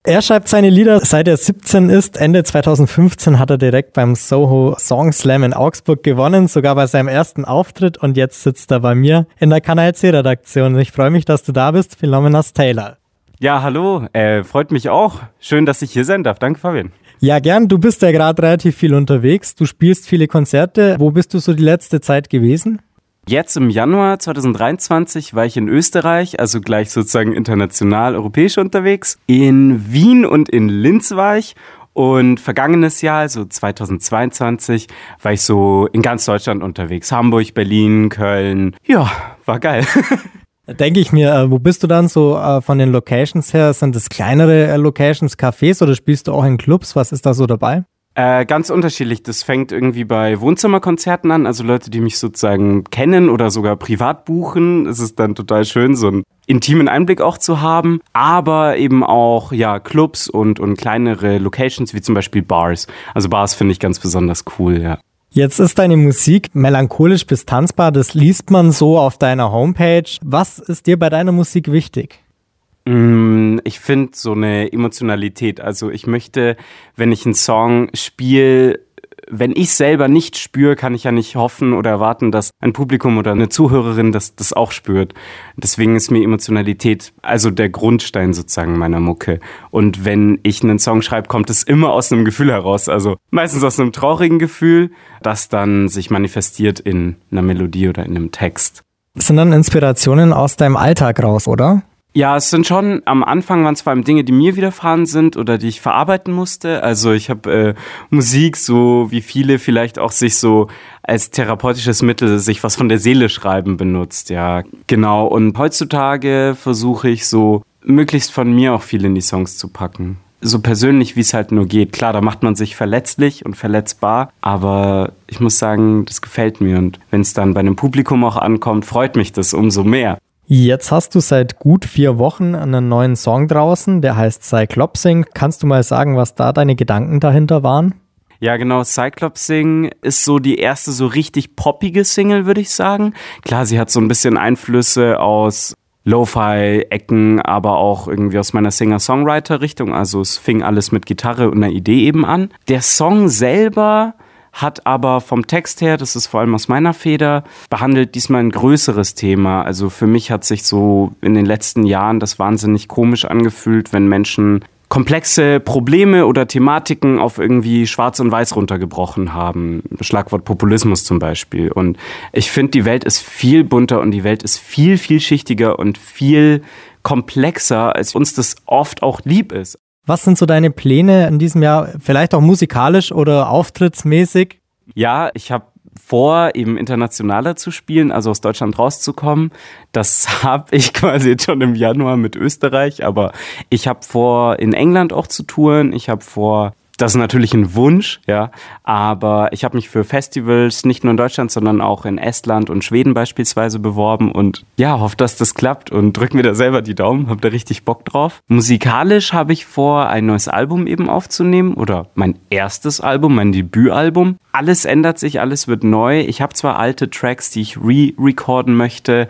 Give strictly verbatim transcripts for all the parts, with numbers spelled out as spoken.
Er schreibt seine Lieder, seit er siebzehn ist. Ende zweitausendfünfzehn hat er direkt beim Soho Song Slam in Augsburg gewonnen, sogar bei seinem ersten Auftritt. Und jetzt sitzt er bei mir in der Kanal C-Redaktion. Ich freue mich, dass du da bist, Philomenas Taylor. Ja, hallo, äh, freut mich auch. Schön, dass ich hier sein darf. Danke, Fabian. Ja, gern. Du bist ja gerade relativ viel unterwegs. Du spielst viele Konzerte. Wo bist du so die letzte Zeit gewesen? Jetzt im Januar zweitausenddreiundzwanzig war ich in Österreich, also gleich sozusagen international europäisch unterwegs. In Wien und in Linz war ich. Und vergangenes Jahr, also zweitausendzweiundzwanzig, war ich so in ganz Deutschland unterwegs. Hamburg, Berlin, Köln. Ja, war geil. Denke ich mir, wo bist du dann so äh, von den Locations her? Sind das kleinere äh, Locations, Cafés oder spielst du auch in Clubs? Was ist da so dabei? Äh, ganz unterschiedlich. Das fängt irgendwie bei Wohnzimmerkonzerten an, also Leute, die mich sozusagen kennen oder sogar privat buchen. Es ist dann total schön, so einen intimen Einblick auch zu haben. Aber eben auch ja Clubs und, und kleinere Locations, wie zum Beispiel Bars. Also Bars finde ich ganz besonders cool, ja. Jetzt ist deine Musik melancholisch bis tanzbar. Das liest man so auf deiner Homepage. Was ist dir bei deiner Musik wichtig? Ich finde so eine Emotionalität. Also ich möchte, wenn ich einen Song spiele, wenn ich selber nicht spüre, kann ich ja nicht hoffen oder erwarten, dass ein Publikum oder eine Zuhörerin das, das auch spürt. Deswegen ist mir Emotionalität also der Grundstein sozusagen meiner Mucke. Und wenn ich einen Song schreibe, kommt es immer aus einem Gefühl heraus. Also meistens aus einem traurigen Gefühl, das dann sich manifestiert in einer Melodie oder in einem Text. Das sind dann Inspirationen aus deinem Alltag raus, oder? Ja, es sind schon, am Anfang waren es vor allem Dinge, die mir widerfahren sind oder die ich verarbeiten musste. Also ich habe äh, Musik, so wie viele vielleicht auch sich so als therapeutisches Mittel, sich was von der Seele schreiben benutzt, ja, genau. Und heutzutage versuche ich so möglichst von mir auch viel in die Songs zu packen. So persönlich, wie es halt nur geht. Klar, da macht man sich verletzlich und verletzbar, aber ich muss sagen, das gefällt mir. Und wenn es dann bei einem Publikum auch ankommt, freut mich das umso mehr. Jetzt hast du seit gut vier Wochen einen neuen Song draußen, der heißt Cyclopsing. Kannst du mal sagen, was da deine Gedanken dahinter waren? Ja, genau, Cyclopsing ist so die erste so richtig poppige Single, würde ich sagen. Klar, sie hat so ein bisschen Einflüsse aus Lo-Fi-Ecken, aber auch irgendwie aus meiner Singer-Songwriter-Richtung. Also es fing alles mit Gitarre und einer Idee eben an. Der Song selber hat aber vom Text her, das ist vor allem aus meiner Feder, behandelt diesmal ein größeres Thema. Also für mich hat sich so in den letzten Jahren das wahnsinnig komisch angefühlt, wenn Menschen komplexe Probleme oder Thematiken auf irgendwie schwarz und weiß runtergebrochen haben. Schlagwort Populismus zum Beispiel. Und ich finde, die Welt ist viel bunter und die Welt ist viel, vielschichtiger und viel komplexer, als uns das oft auch lieb ist. Was sind so deine Pläne in diesem Jahr, vielleicht auch musikalisch oder auftrittsmäßig? Ja, ich habe vor, eben internationaler zu spielen, also aus Deutschland rauszukommen. Das habe ich quasi jetzt schon im Januar mit Österreich, aber ich habe vor, in England auch zu touren. Ich habe vor, das ist natürlich ein Wunsch, ja, aber ich habe mich für Festivals nicht nur in Deutschland, sondern auch in Estland und Schweden beispielsweise beworben und ja, hoffe, dass das klappt und drück mir da selber die Daumen, habe da richtig Bock drauf. Musikalisch habe ich vor, ein neues Album eben aufzunehmen oder mein erstes Album, mein Debütalbum. Alles ändert sich, alles wird neu. Ich habe zwar alte Tracks, die ich re-recorden möchte,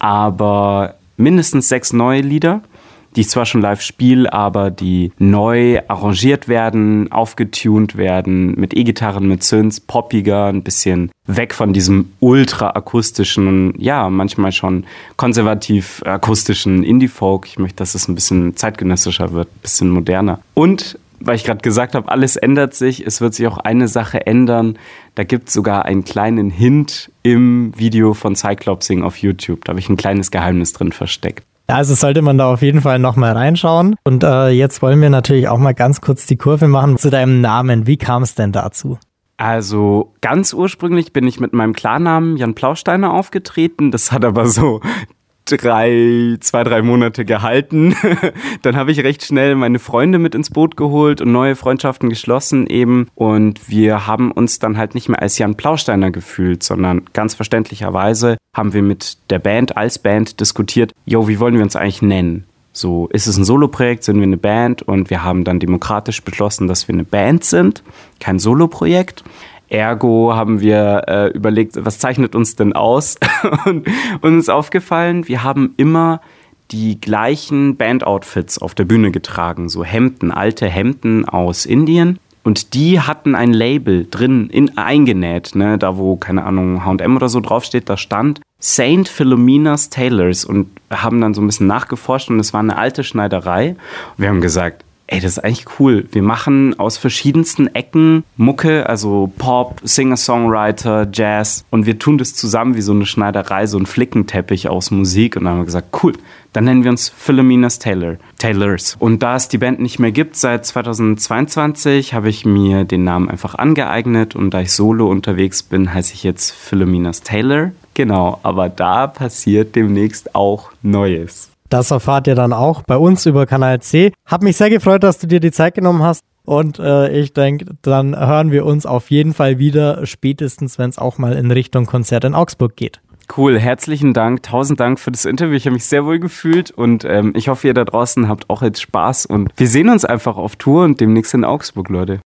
aber mindestens sechs neue Lieder, die ich zwar schon live spiele, aber die neu arrangiert werden, aufgetunt werden, mit E-Gitarren, mit Synths, poppiger, ein bisschen weg von diesem ultra-akustischen, ja, manchmal schon konservativ-akustischen Indie-Folk. Ich möchte, dass es ein bisschen zeitgenössischer wird, ein bisschen moderner. Und, weil ich gerade gesagt habe, alles ändert sich, es wird sich auch eine Sache ändern. Da gibt es sogar einen kleinen Hint im Video von Cyclopsing auf YouTube. Da habe ich ein kleines Geheimnis drin versteckt. Also sollte man da auf jeden Fall nochmal reinschauen. Und äh, jetzt wollen wir natürlich auch mal ganz kurz die Kurve machen zu deinem Namen. Wie kam es denn dazu? Also ganz ursprünglich bin ich mit meinem Klarnamen Jan Plausteiner aufgetreten. Das hat aber so drei, zwei, drei Monate gehalten. Dann habe ich recht schnell meine Freunde mit ins Boot geholt und neue Freundschaften geschlossen eben. Und wir haben uns dann halt nicht mehr als Jan Plausteiner gefühlt, sondern ganz verständlicherweise haben wir mit der Band als Band diskutiert, jo, wie wollen wir uns eigentlich nennen? So, ist es ein Soloprojekt, sind wir eine Band? Und wir haben dann demokratisch beschlossen, dass wir eine Band sind, kein Soloprojekt. Ergo haben wir äh, überlegt, was zeichnet uns denn aus? Und uns ist aufgefallen, wir haben immer die gleichen Bandoutfits auf der Bühne getragen, so Hemden, alte Hemden aus Indien. Und die hatten ein Label drin in, eingenäht, ne, da wo, keine Ahnung, H und M oder so draufsteht, da stand Saint Philomena's Tailors und haben dann so ein bisschen nachgeforscht und es war eine alte Schneiderei. Und wir haben gesagt, ey, das ist eigentlich cool. Wir machen aus verschiedensten Ecken Mucke, also Pop, Singer-Songwriter, Jazz und wir tun das zusammen wie so eine Schneiderei, so ein Flickenteppich aus Musik und dann haben wir gesagt, cool, dann nennen wir uns Philomena's Tailor, Tailors. Und da es die Band nicht mehr gibt, seit zweitausendzweiundzwanzig habe ich mir den Namen einfach angeeignet und da ich solo unterwegs bin, heiße ich jetzt Philomena's Tailor. Genau, aber da passiert demnächst auch Neues. Das erfahrt ihr dann auch bei uns über Kanal C. Hab mich sehr gefreut, dass du dir die Zeit genommen hast. Und äh, ich denke, dann hören wir uns auf jeden Fall wieder, spätestens wenn es auch mal in Richtung Konzert in Augsburg geht. Cool, herzlichen Dank, tausend Dank für das Interview. Ich habe mich sehr wohl gefühlt und ähm, ich hoffe, ihr da draußen habt auch jetzt Spaß. Und wir sehen uns einfach auf Tour und demnächst in Augsburg, Leute.